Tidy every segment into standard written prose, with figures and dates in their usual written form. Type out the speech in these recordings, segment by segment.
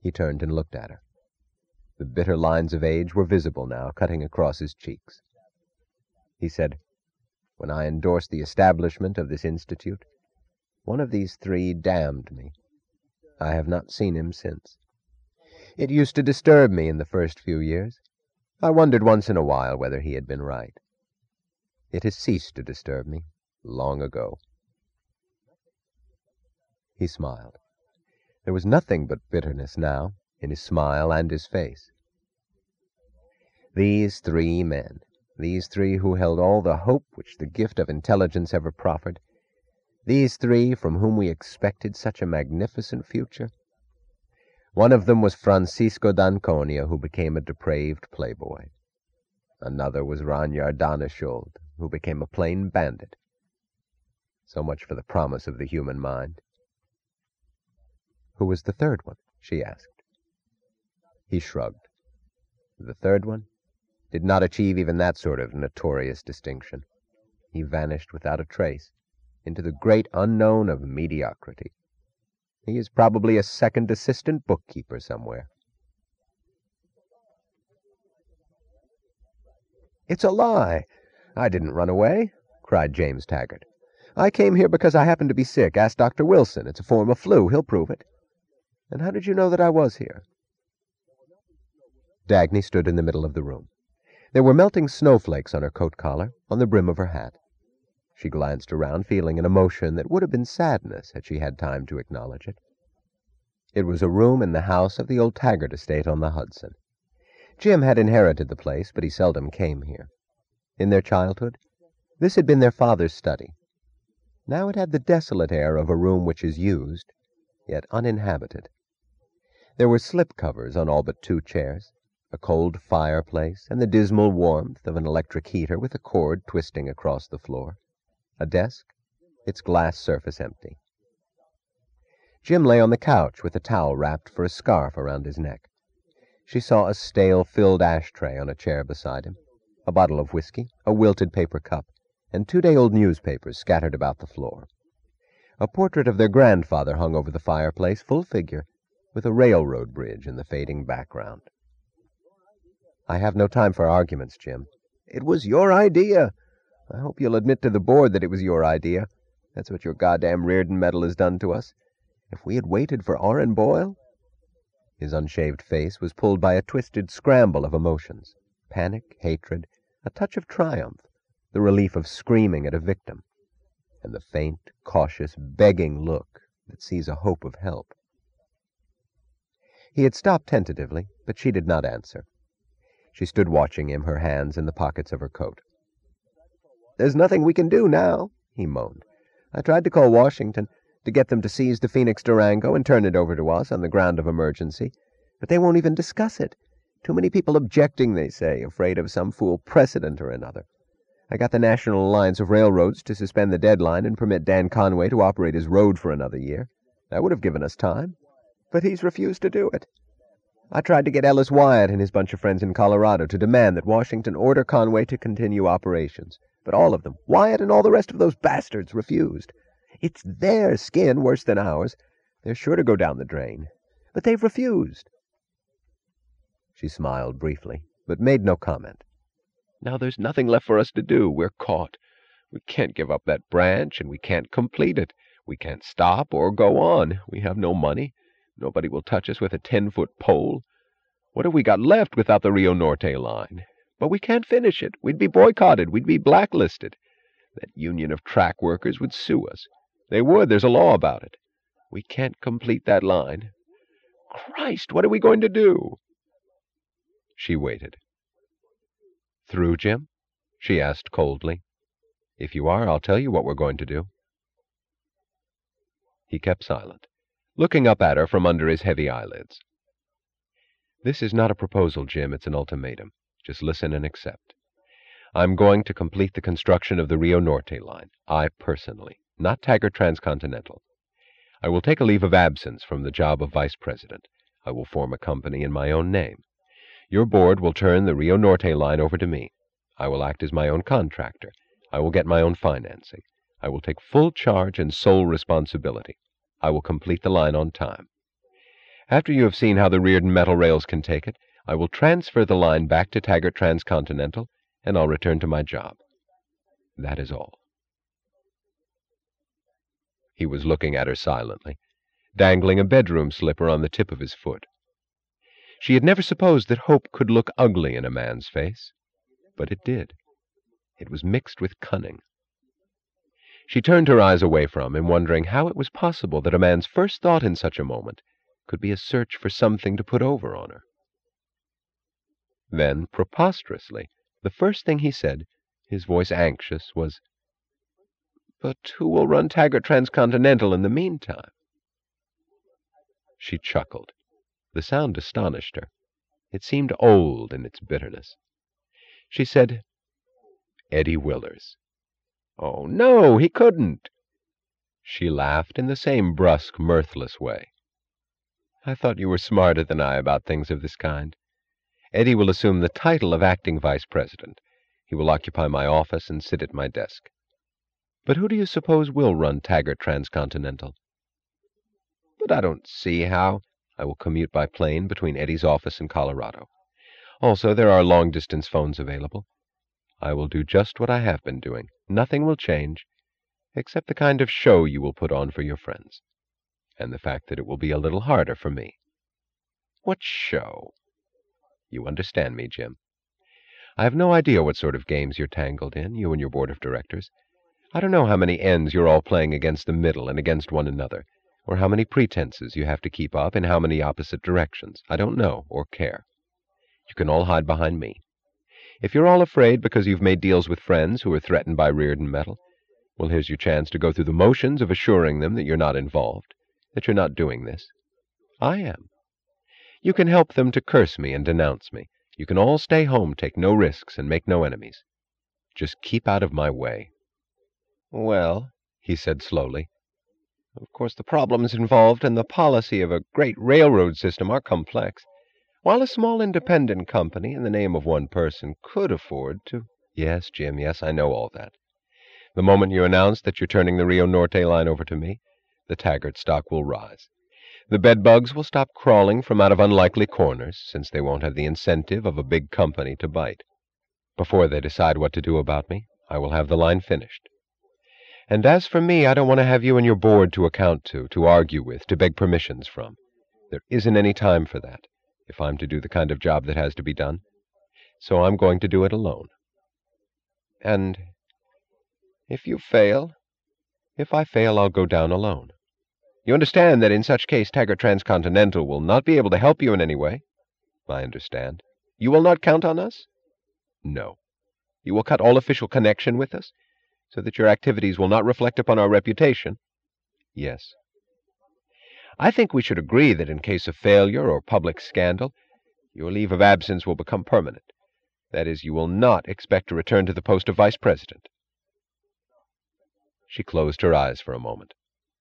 He turned and looked at her. The bitter lines of age were visible now, cutting across his cheeks. He said, "When I endorsed the establishment of this institute, one of these three damned me. I have not seen him since. It used to disturb me in the first few years. I wondered once in a while whether he had been right. It has ceased to disturb me long ago." He smiled. There was nothing but bitterness now in his smile and his face. These three men, these three who held all the hope which the gift of intelligence ever proffered, these three from whom we expected such a magnificent future. One of them was Francisco d'Anconia, who became a depraved playboy. Another was Ranyar Daneskjold, who became a plain bandit. So much for the promise of the human mind. "Who was the third one?" she asked. He shrugged. The third one did not achieve even that sort of notorious distinction. He vanished without a trace into the great unknown of mediocrity. He is probably a second assistant bookkeeper somewhere. "It's a lie! I didn't run away," cried James Taggart. "I came here because I happened to be sick. Ask Dr. Wilson. It's a form of flu. He'll prove it." "And how did you know that I was here?" Dagny stood in the middle of the room. There were melting snowflakes on her coat collar, on the brim of her hat. She glanced around, feeling an emotion that would have been sadness had she had time to acknowledge it. It was a room in the house of the old Taggart estate on the Hudson. Jim had inherited the place, but he seldom came here. In their childhood, this had been their father's study. Now it had the desolate air of a room which is used, yet uninhabited. There were slip-covers on all but two chairs, a cold fireplace, and the dismal warmth of an electric heater with a cord twisting across the floor. A desk, its glass surface empty. Jim lay on the couch with a towel wrapped for a scarf around his neck. She saw a stale-filled ashtray on a chair beside him, a bottle of whiskey, a wilted paper cup, and two-day-old newspapers scattered about the floor. A portrait of their grandfather hung over the fireplace, full figure, with a railroad bridge in the fading background. "I have no time for arguments, Jim." "It was your idea. I hope you'll admit to the board that it was your idea. That's what your goddamn Reardon medal has done to us. If we had waited for Orrin Boyle—" His unshaved face was pulled by a twisted scramble of emotions. Panic, hatred, a touch of triumph, the relief of screaming at a victim, and the faint, cautious, begging look that sees a hope of help. He had stopped tentatively, but she did not answer. She stood watching him, her hands in the pockets of her coat. "There's nothing we can do now," he moaned. "I tried to call Washington to get them to seize the Phoenix Durango and turn it over to us on the ground of emergency, but they won't even discuss it. Too many people objecting, they say, afraid of some fool precedent or another. I got the National Alliance of Railroads to suspend the deadline and permit Dan Conway to operate his road for another year. That would have given us time, but he's refused to do it. I tried to get Ellis Wyatt and his bunch of friends in Colorado to demand that Washington order Conway to continue operations, but all of them, Wyatt and all the rest of those bastards, refused. It's their skin worse than ours. They're sure to go down the drain, but they've refused." She smiled briefly, but made no comment. "Now there's nothing left for us to do. We're caught. We can't give up that branch, and we can't complete it. We can't stop or go on. We have no money. Nobody will touch us with a 10-foot pole. What have we got left without the Rio Norte line? But we can't finish it. We'd be boycotted. We'd be blacklisted. That union of track workers would sue us. They would. There's a law about it. We can't complete that line. Christ, what are we going to do?" She waited. "Through, Jim?" she asked coldly. "If you are, I'll tell you what we're going to do." He kept silent, looking up at her from under his heavy eyelids. "This is not a proposal, Jim. It's an ultimatum. Just listen and accept. I'm going to complete the construction of the Rio Norte line. I personally, not Taggart Transcontinental. I will take a leave of absence from the job of vice president. I will form a company in my own name. Your board will turn the Rio Norte line over to me. I will act as my own contractor. I will get my own financing. I will take full charge and sole responsibility. I will complete the line on time. After you have seen how the Reardon Metal Rails can take it, I will transfer the line back to Taggart Transcontinental, and I'll return to my job. That is all." He was looking at her silently, dangling a bedroom slipper on the tip of his foot. She had never supposed that hope could look ugly in a man's face, but it did. It was mixed with cunning. She turned her eyes away from him, wondering how it was possible that a man's first thought in such a moment could be a search for something to put over on her. Then, preposterously, the first thing he said, his voice anxious, was, "But who will run Taggart Transcontinental in the meantime?" She chuckled. The sound astonished her. It seemed old in its bitterness. She said, "Eddie Willers." "Oh, no, he couldn't." She laughed in the same brusque, mirthless way. "I thought you were smarter than I about things of this kind. Eddie will assume the title of acting vice president. He will occupy my office and sit at my desk. But who do you suppose will run Taggart Transcontinental?" "But I don't see how—" "I will commute by plane between Eddie's office and Colorado. Also, there are long-distance phones available. I will do just what I have been doing. Nothing will change, except the kind of show you will put on for your friends, and the fact that it will be a little harder for me." "What show?" "You understand me, Jim. I have no idea what sort of games you're tangled in, you and your board of directors. I don't know how many ends you're all playing against the middle and against one another, or how many pretenses you have to keep up in how many opposite directions. I don't know or care. You can all hide behind me. If you're all afraid because you've made deals with friends who are threatened by Reardon Metal, well, here's your chance to go through the motions of assuring them that you're not involved, that you're not doing this. I am. You can help them to curse me and denounce me. You can all stay home, take no risks, and make no enemies. Just keep out of my way." "Well," he said slowly, "of course the problems involved in the policy of a great railroad system are complex. While a small independent company in the name of one person could afford to—" "Yes, Jim, yes, I know all that. The moment you announce that you're turning the Rio Norte line over to me, the Taggart stock will rise. The bedbugs will stop crawling from out of unlikely corners, since they won't have the incentive of a big company to bite. Before they decide what to do about me, I will have the line finished. And as for me, I don't want to have you and your board to account to argue with, to beg permissions from. There isn't any time for that, if I'm to do the kind of job that has to be done. So I'm going to do it alone." "And if you fail?" "If I fail, I'll go down alone. You understand that in such case Taggart Transcontinental will not be able to help you in any way?" "I understand." "You will not count on us?" "No." "You will cut all official connection with us, so that your activities will not reflect upon our reputation?" "Yes." "I think we should agree that in case of failure or public scandal, your leave of absence will become permanent. That is, you will not expect to return to the post of vice president." She closed her eyes for a moment.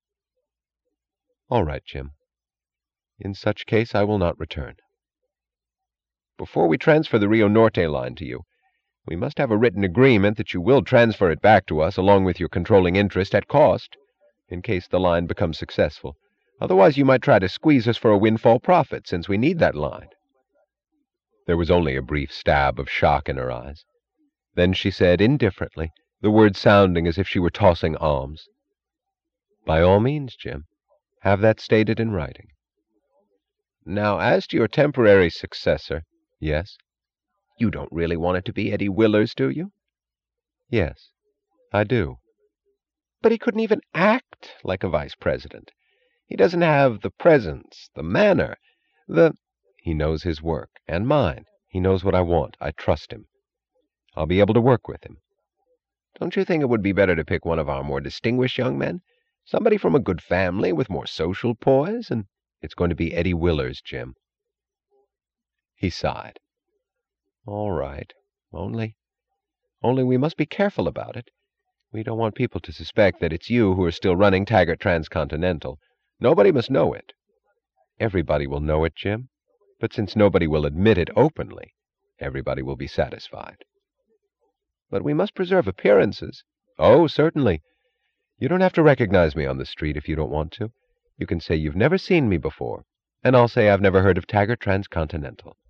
"All right, Jim. In such case, I will not return." "Before we transfer the Rio Norte line to you, we must have a written agreement that you will transfer it back to us along with your controlling interest at cost, in case the line becomes successful. Otherwise, you might try to squeeze us for a windfall profit, since we need that line." There was only a brief stab of shock in her eyes. Then she said indifferently, the words sounding as if she were tossing alms, "By all means, Jim. Have that stated in writing." "Now, as to your temporary successor—" "Yes?" "You don't really want it to be Eddie Willers, do you?" "Yes, I do." "But he couldn't even act like a vice president. He doesn't have the presence, the manner, the—" "He knows his work, and mine. He knows what I want. I trust him. I'll be able to work with him." "Don't you think it would be better to pick one of our more distinguished young men? Somebody from a good family, with more social poise, and—" "It's going to be Eddie Willers, Jim." He sighed. "All right. Only we must be careful about it. We don't want people to suspect that it's you who are still running Taggart Transcontinental. Nobody must know it." "Everybody will know it, Jim. But since nobody will admit it openly, everybody will be satisfied." "But we must preserve appearances." "Oh, certainly. You don't have to recognize me on the street if you don't want to. You can say you've never seen me before. And I'll say I've never heard of Taggart Transcontinental.